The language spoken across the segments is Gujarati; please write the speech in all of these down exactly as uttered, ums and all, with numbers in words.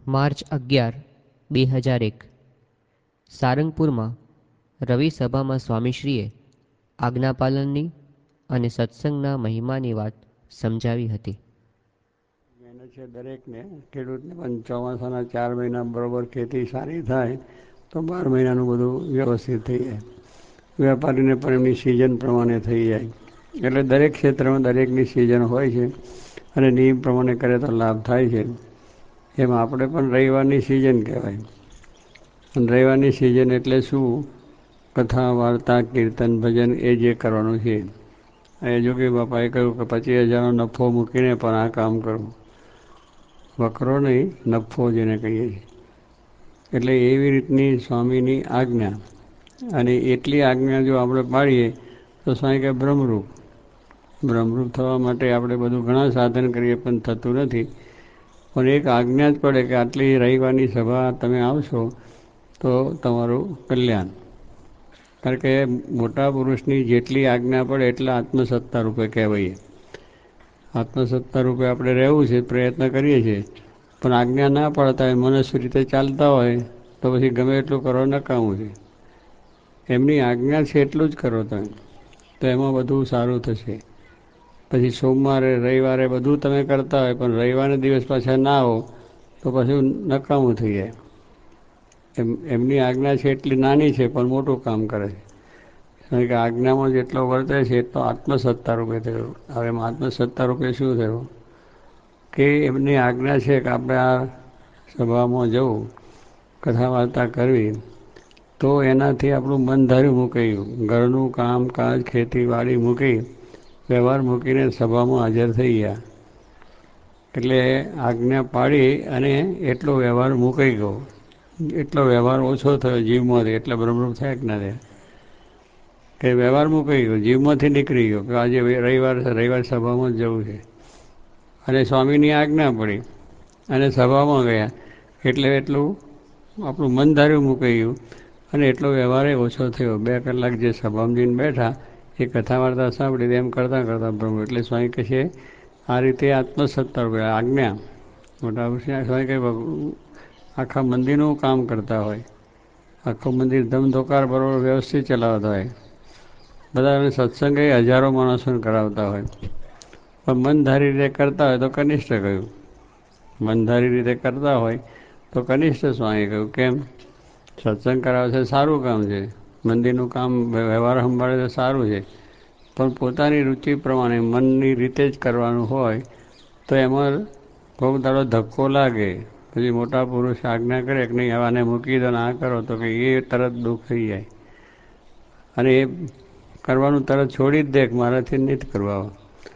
માર્ચ અગિયાર બે હજાર એક સારંગપુરમાં રવિ સભામાં સ્વામીશ્રીએ આજ્ઞાપાલનની અને સત્સંગના મહિમાની વાત સમજાવી હતી. મહેનત છે દરેકને, ખેડૂતને પણ ચોમાસાના ચાર મહિના બરોબર ખેતી સારી થાય તો બાર મહિનાનું બધું વ્યવસ્થિત થઈ જાય. વેપારીને પણ એમની સિઝન પ્રમાણે થઈ જાય. એટલે દરેક ક્ષેત્રમાં દરેકની સિઝન હોય છે અને નિયમ પ્રમાણે કરે તો લાભ થાય છે. એમાં આપણે પણ રવિવારની સિઝન કહેવાય. અને રવિવારની સિઝન એટલે શું? કથા, વાર્તા, કીર્તન, ભજન એ જે કરવાનું છે. એ જોગી બાપાએ કહ્યું કે પચીસ હજારનો નફો મૂકીને પણ આ કામ કરવું. વકરો નહીં, નફો જેને કહીએ છીએ. એટલે એવી રીતની સ્વામીની આજ્ઞા. અને એટલી આજ્ઞા જો આપણે પાડીએ તો સ્વામી કહે બ્રહ્મરૂપ. બ્રહ્મરૂપ થવા માટે આપણે બધું ઘણા સાધન કરીએ પણ થતું નથી. પણ એક આજ્ઞા જ પડે કે આટલી રવિવારની સભા તમે આવશો તો તમારું કલ્યાણ. કારણ કે મોટા પુરુષની જેટલી આજ્ઞા પડે એટલા આત્મસત્તા રૂપે કહેવાય. આત્મસત્તા રૂપે આપણે રહેવું છે, પ્રયત્ન કરીએ છીએ. પણ આજ્ઞા ના પડતા હોય, મનસ્વી રીતે ચાલતા હોય તો પછી ગમે એટલું કરવા નકામું છે. એમની આજ્ઞા છે એટલું જ કરો તમે, તો એમાં બધું સારું થશે. પછી સોમવારે રવિવારે બધું તમે કરતા હોય પણ રવિવારના દિવસ પાછા ના આવો તો પછી નકામું થઈ જાય. એમ એમની આજ્ઞા છે એટલી નાની છે પણ મોટું કામ કરે છે. કારણ કે આજ્ઞામાં જેટલો વર્તે છે એટલો આત્મસત્તા રૂપે થયો. હવે એમાં આત્મસત્તા રૂપે શું થયું કે એમની આજ્ઞા છે કે આપણે આ સભામાં જવું, કથા વાર્તા કરવી, તો એનાથી આપણું મન ધાર્યું મૂકાઈ ગયું. ઘરનું કામકાજ, ખેતીવાડી મૂકી, વ્યવહાર મૂકીને સભામાં હાજર થઈ ગયા. એટલે આજ્ઞા પાડી અને એટલો વ્યવહાર મૂકાઈ ગયો. એટલો વ્યવહાર ઓછો થયો જીવમાંથી. એટલે બ્રહ્મરૂપ થયા કે ના થયા? કે વ્યવહાર મૂકાઈ ગયો, જીવમાંથી નીકળી ગયો કે આજે રવિવાર છે, રવિવાર સભામાં જ જવું છે. અને સ્વામીની આજ્ઞા પડી અને સભામાં ગયા એટલે એટલું આપણું મન ધાર્યું મૂકાઈ ગયું અને એટલો વ્યવહાર ઓછો થયો. બે કલાક જે સભામાં જઈને બેઠા એ કથા વાર્તા સાંભળી એમ કરતાં કરતાં બ્રહ્મ. એટલે સ્વામી કહે છે આ રીતે આત્મસત્તા રૂપે આજ્ઞા. મોટા પુરુષને સ્વામી કહે આખા મંદિરનું કામ કરતા હોય, આખું મંદિર ધમધોકાર બરોબર વ્યવસ્થિત ચલાવતા હોય, બધાને સત્સંગ એ હજારો માણસોને કરાવતા હોય, પણ મનધારી રીતે કરતા હોય તો કનિષ્ઠ કહ્યું. મનધારી રીતે કરતા હોય તો કનિષ્ઠ સ્વામી કહ્યું. કેમ? સત્સંગ કરાવે છે સારું કામ છે, મંદિરનું કામ વ્યવહાર સંભાળે તો સારું છે, પણ પોતાની રુચિ પ્રમાણે મનની રીતે જ કરવાનું હોય તો એમાં બહુ દાડો ધક્કો લાગે. પછી મોટા પુરુષ આજ્ઞા કરે કે નહીં આને મૂકી દો ને આ કરો તો કે એ તરત દુઃખ થઈ જાય અને એ કરવાનું તરત છોડી જ દે કે મારાથી નથી કરવા.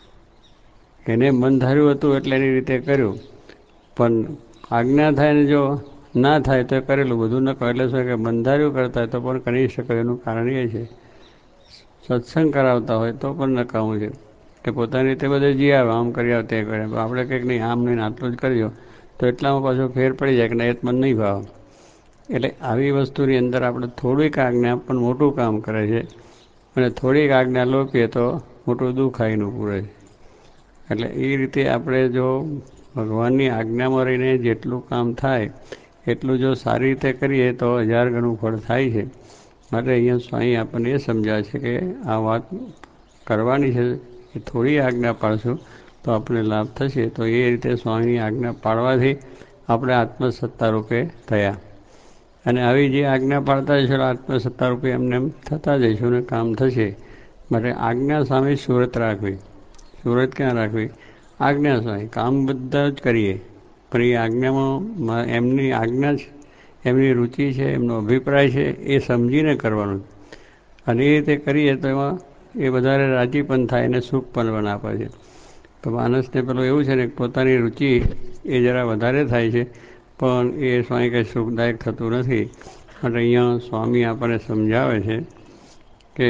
એને મન ધાર્યું હતું એટલે એની રીતે કર્યું, પણ આજ્ઞા થાય ને જો ના થાય તો કરેલું બધું ન કરે. એટલે શું કે બંધાર્યું કરતા હોય તો પણ કરી શકે. એનું કારણ એ છે સત્સંગ કરાવતા હોય તો પણ નકામું છે કે પોતાની રીતે બધે જી આવે, આમ કરી આવે તે કરે. આપણે કંઈક નહીં આમ નહીં આટલું જ કરજો તો એટલામાં પાછો ફેર પડી જાય કે ના એ મને નહીં ભાવ. એટલે આવી વસ્તુની અંદર આપણે થોડીક આજ્ઞા પણ મોટું કામ કરે છે અને થોડીક આજ્ઞા લોપીએ તો મોટું દુઃખ આવીને પૂરે છે. એટલે એ રીતે આપણે જો ભગવાનની આજ્ઞામાં રહીને જેટલું કામ થાય એટલું જો સારી રીતે કરીએ તો હજાર ગણું ફળ થાય છે. માટે અહીંયા સ્વામી આપણને એ સમજાવે છે કે આ વાત કરવાની છે, એ થોડી આજ્ઞા પાડશું તો આપણને લાભ થશે. તો એ રીતે સ્વામીની આજ્ઞા પાડવાથી આપણે આત્મસત્તા રૂપે થયા અને આવી જે આજ્ઞા પાડતા જઈશું આત્મસત્તા રૂપે એમને એમ થતા જઈશું ને કામ થશે. માટે આજ્ઞા સામે સુરત રાખવી. સુરત ક્યાં રાખવી? આજ્ઞા સામે. કામ બધા જ કરીએ પણ એ આજ્ઞામાં એમની આજ્ઞા છે, એમની રુચિ છે, એમનો અભિપ્રાય છે એ સમજીને કરવાનું. અને એ રીતે કરીએ તો એમાં એ વધારે રાજી પણ થાય અને સુખ પણ આપે છે. તો માણસને પેલું એવું છે ને પોતાની રુચિ એ જરા વધારે થાય છે પણ એ સ્વામી કંઈ સુખદાયક થતું નથી. માટે અહીંયા સ્વામી આપણને સમજાવે છે કે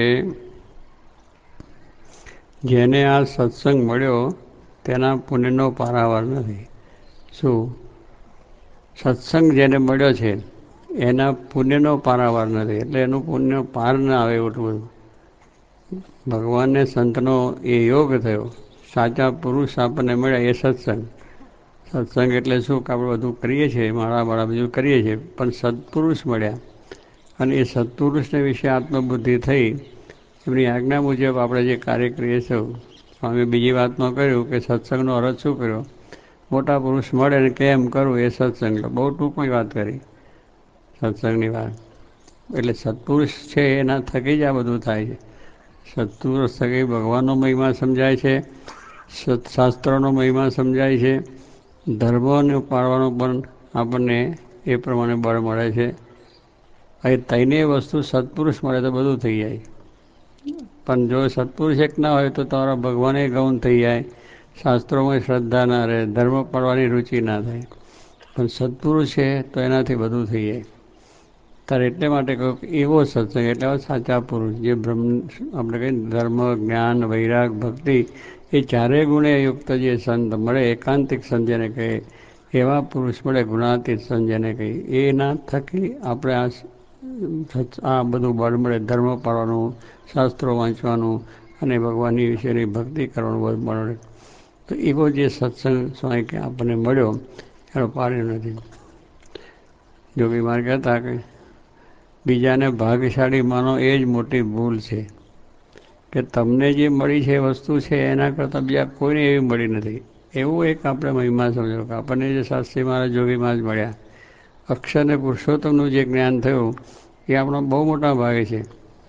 જેને આ સત્સંગ મળ્યો તેના પુણ્યનો પારાવાર નથી. શું? સત્સંગ જેને મળ્યો છે એના પુણ્યનો પારાવાર નથી. એટલે એનું પુણ્ય પાર ના આવે એટલું બધું. ભગવાનને સંતનો એ યોગ થયો, સાચા પુરુષ આપણને મળ્યા એ સત્સંગ. સત્સંગ એટલે શું કે આપણે બધું કરીએ છીએ, માળા માળા બધું કરીએ છીએ, પણ સત્પુરુષ મળ્યા અને એ સત્પુરુષને વિશે આત્મબુદ્ધિ થઈ, એમની આજ્ઞા મુજબ આપણે જે કાર્ય કરીએ છીએ. સ્વામી બીજી વાતમાં કહ્યું કે સત્સંગનો અર્થ શું કર્યો, મોટા પુરુષ મળે ને કેમ કરવું એ સત્સંગ. બહુ ટૂંકમાં વાત કરી સત્સંગની વાત. એટલે સત્પુરુષ છે એના થકી જ આ બધું થાય છે. સત્પુરુષ થકી ભગવાનનો મહિમા સમજાય છે, સત્શાસ્ત્રોનો મહિમા સમજાય છે, ધર્મને પાળવાનો પણ આપણને એ પ્રમાણે બળ મળે છે. એ તઈને વસ્તુ સત્પુરુષ મળે તો બધું થઈ જાય. પણ જો સત્પુરુષ એક ના હોય તો તમારા ભગવાને ગૌણ થઈ જાય, શાસ્ત્રોમાં શ્રદ્ધા ના રહે, ધર્મ પાળવાની રુચિ ના થાય. પણ સત્પુરુષ છે તો એનાથી બધું થઈ જાય. ત્યારે એટલે માટે કહ્યું એવો સત્સંગ એટલે સાચા પુરુષ, જે બ્રહ્મ આપણે કહીએ ધર્મ, જ્ઞાન, વૈરાગ, ભક્તિ એ ચારેય ગુણે યુક્ત જે સંત મળે, એકાંતિક સંત જેને કહે, એવા પુરુષ મળે, ગુણાતીત સંત જેને કહી, એના થકી આપણે આ આ બધું બળ મળે. ધર્મ પાળવાનું, શાસ્ત્રો વાંચવાનું અને ભગવાનની વિશેની ભક્તિ કરવાનું બળ મળે. તો એવો જે સત્સંગ સ્વાય કે આપણને મળ્યો એનો પાર નથી. જોગી માર કહેતા કે બીજાને ભાગ્યશાળી માનો એ જ મોટી ભૂલ છે, કે તમને જે મળી છે વસ્તુ છે એના કરતાં બીજા કોઈને એવી મળી નથી. એવું એક આપણે મહિમા સમજો કે આપણને જે શાસ્ત્રી મારા જોગીમાં જ મળ્યા, અક્ષર અને પુરુષોત્તમનું જે જ્ઞાન થયું એ આપણો બહુ મોટા ભાગે છે.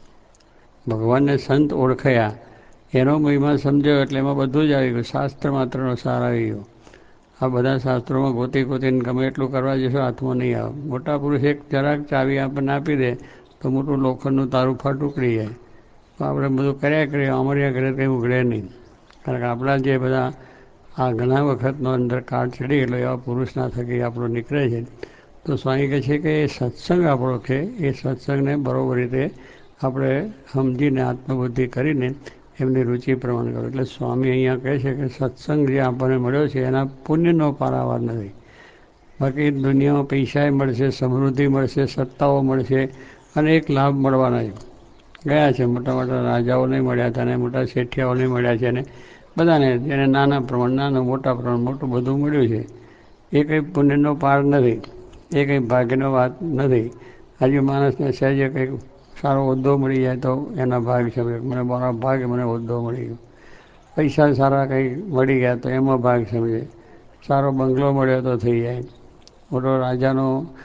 ભગવાનને સંત ઓળખાયા એનો મહિમા સમજાયો એટલે એમાં બધું જ આવી ગયું. શાસ્ત્ર માત્રનો સાર આવી ગયો. આ બધા શાસ્ત્રોમાં ગોતી ગોતીને ગમે એટલું કરવા જશો હાથમાં નહીં આવે. મોટા પુરુષ એક જરાક ચાવી આપણને આપી દે તો મોટું લોખંડનું તારું ફટ ઉકળી જાય. તો આપણે બધું કર્યા કરીએ, અમારી ઘરે કંઈ ઉઘડે નહીં. કારણ કે આપણા જે બધા આ ઘણા વખતનો અંદર કાળ ચડી ગયેલો એવા પુરુષના થકી આપણો નીકળે છે. તો સ્વામી કહે છે કે એ સત્સંગ આપણો છે, એ સત્સંગને બરાબર રીતે આપણે સમજીને આત્મબુદ્ધિ કરીને એમની રુચિ પ્રમાણે કરો. એટલે સ્વામી અહીંયા કહે છે કે સત્સંગ જે આપણને મળ્યો છે એના પુણ્યનો પારાવાર નથી. બાકી દુનિયામાં પૈસાએ મળશે, સમૃદ્ધિ મળશે, સત્તાઓ મળશે, અનેક લાભ મળવાના છે. ગયા છે મોટા મોટા રાજાઓને મળ્યા હતા, અને મોટા શેઠિયાઓને મળ્યા છે, અને બધાને એને નાના પ્રમાણ, નાના મોટા પ્રમાણ મોટું બધું મળ્યું છે. એ કંઈ પુણ્યનો પાર નથી, એ કંઈ ભાગ્યનો વાત નથી. આજે માણસને સહેજે કંઈક સારો હોદ્દો મળી જાય તો એના ભાગ છે, મને મારા ભાગે મને હોદ્દો મળી ગયો. પૈસા સારા કંઈ મળી ગયા તો એમાં ભાગ સમજે. સારો બંગલો મળ્યો તો થઈ જાય. મોટો રાજાનો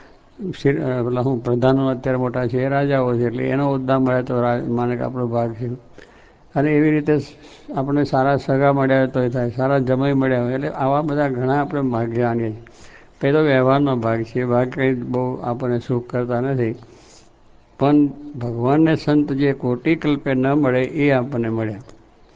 પેલા હું પ્રધાનો અત્યારે મોટા છે એ રાજાઓ છે, એટલે એનો હોદ્દા મળે તો માને કે આપણો ભાગ છે. અને એવી રીતે આપણે સારા સગા મળ્યા તો એ થાય, સારા જમાઈ મળ્યા હોય. એટલે આવા બધા ઘણા આપણે ભાગ્ય આણીએ છીએ. પહેલો વ્યવહારનો ભાગ છે, એ ભાગ કંઈ બહુ આપણને સુખ કરતા નથી. પણ ભગવાનને સંત જે કોટી કલ્પે ન મળે એ આપણને મળ્યા.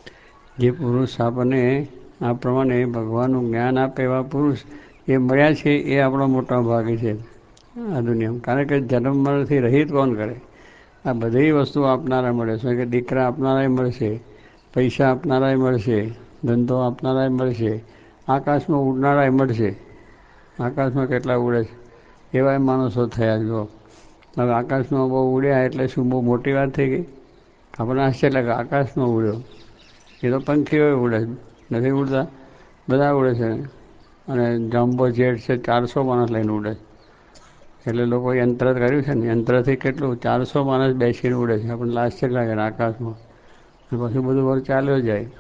જે પુરુષ આપણને આ પ્રમાણે ભગવાનનું જ્ઞાન આપે એવા પુરુષ એ મળ્યા છે, એ આપણો મોટા ભાગ છે આ દુનિયામાં. કારણ કે જન્મ મરણથી રહિત કોણ કરે? આ બધી વસ્તુ આપનારા મળે છે, કે દીકરા આપનારાય મળશે, પૈસા આપનારાય મળશે, ધંધો આપનારાય મળશે, આકાશમાં ઉડનારાય મળશે. આકાશમાં કેટલા ઉડે છે એવાય માણસો થયા. જો હવે આકાશમાં બહુ ઉડ્યા એટલે શું બહુ મોટી વાત થઈ ગઈ? આપણને આશ્ચર્ય લાગે આકાશમાં ઉડ્યો. એ તો પંખીઓ ઉડે નથી ઉડતા, બધા ઉડે છે. અને જમ્બો જેટ છે, ચારસો માણસ લઈને ઉડે છે. એટલે લોકો યંત્ર કર્યું છે ને, યંત્રથી કેટલું ચારસો માણસ બેસીને ઉડે છે. આપણને આશ્ચર્ય લાગે આકાશમાં. પછી બધું વર ચાલ્યો જાય,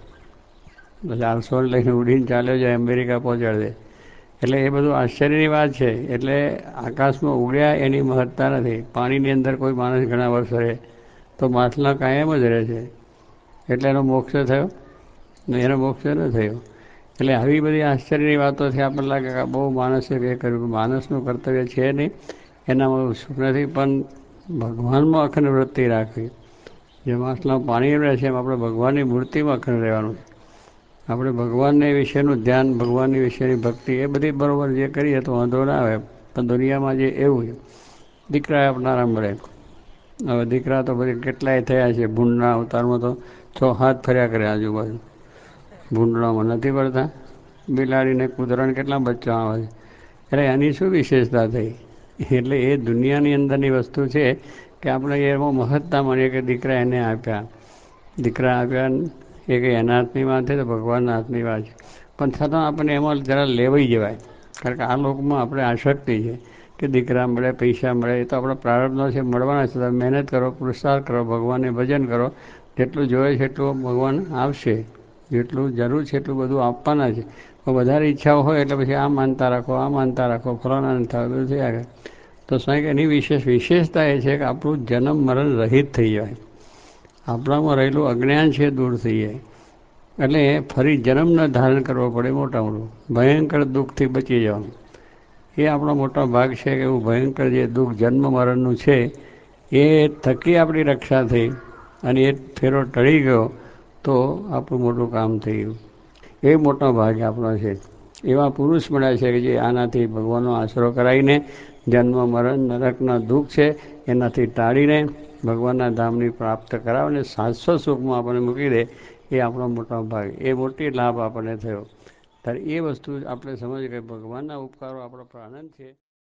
ચારસો લઈને ઉડીને ચાલ્યો જાય, અમેરિકા પહોંચાડી દે. એટલે એ બધું આશ્ચર્યની વાત છે. એટલે આકાશમાં ઉડ્યા એની મહત્તા નથી. પાણીની અંદર કોઈ માણસ ઘણા વર્ષ રહે તો માછલા કાયમ જ રહે છે. એટલે એનો મોક્ષ થયો ને એનો મોક્ષ ન થયો. એટલે આવી બધી આશ્ચર્યની વાતોથી આપણને લાગે કે બહુ માણસે એ કર્યું. માણસનું કર્તવ્ય છે નહીં, એનામાં સુખ નથી. પણ ભગવાનમાં અખંડ વૃત્તિ રાખવી. જે માછલા પાણી રહે છે એમ આપણે ભગવાનની મૂર્તિમાં અખંડ રહેવાનું છે. આપણે ભગવાનને વિશેનું ધ્યાન, ભગવાનની વિશેની ભક્તિ એ બધી બરાબર જે કરીએ તો વાંધો ના આવે. પણ દુનિયામાં જે એવું છે, દીકરા આપનારા મળે. હવે દીકરા તો બધી કેટલાય થયા છે. ભૂંડના અવતારમાં તો છ હાથ ફર્યા કરે આજુબાજુ. ભૂંડણામાં નથી પડતા? બિલાડીને કૂતરાને કેટલા બચ્ચા આવે છે. એટલે એની શું વિશેષતા થઈ? એટલે એ દુનિયાની અંદરની વસ્તુ છે કે આપણે એમાં મહત્તા માનીએ કે દીકરા એને આપ્યા. દીકરા આપ્યા એ કંઈ એના હાથની વાત છે તો ભગવાનના હાથની વાત છે. પણ છતાં આપણને એમાં જરા લેવાઈ જવાય, કારણ કે આ લોકમાં આપણે આસક્તિ છે કે દીકરા મળે, પૈસા મળે, એ તો આપણા પ્રારબ્ધનો છે, મળવાના છે. તમે મહેનત કરો, પુરસ્કાર કરો, ભગવાનને ભજન કરો, જેટલું જોઈએ છે એટલું ભગવાન આપશે, જેટલું જરૂર છે એટલું બધું આપવાના છે. પણ વધારે ઈચ્છાઓ હોય એટલે પછી આ માનતા રાખો, આ માનતા રાખો, ફલાણા થાય, બધું થયા કરે. તો સાહેબ એની વિશેષ વિશેષતા એ છે કે આપણું જન્મ મરણ રહિત થઈ જાય, આપણામાં રહેલું અજ્ઞાન છે દૂર થઈ જાય, એટલે ફરી જન્મ ન ધારણ કરવો પડે, મોટા મોટું ભયંકર દુઃખથી બચી જવાનું. એ આપણો મોટો ભાગ છે કે એવું ભયંકર જે દુઃખ જન્મ મરણનું છે એ થકી આપણી રક્ષા થઈ અને એ ફેરો ટળી ગયો તો આપણું મોટું કામ થઈ ગયું. એ મોટો ભાગ આપણો છે. એવા પુરુષ મળ્યા છે કે જે આનાથી ભગવાનનો આશરો કરાવીને જન્મ મરણ નરકના દુઃખ છે એનાથી ટાળીને ભગવાનના ધામની પ્રાપ્ત કરાવીને શાશ્વત સુખમાં આપણને મૂકી દે, એ આપણો મોટો ભાગ, એ મોટી લાભ આપણને થયો. ત્યારે એ વસ્તુ આપણે સમજીએ કે ભગવાનના ઉપકારો આપણા પર આનંદ છે.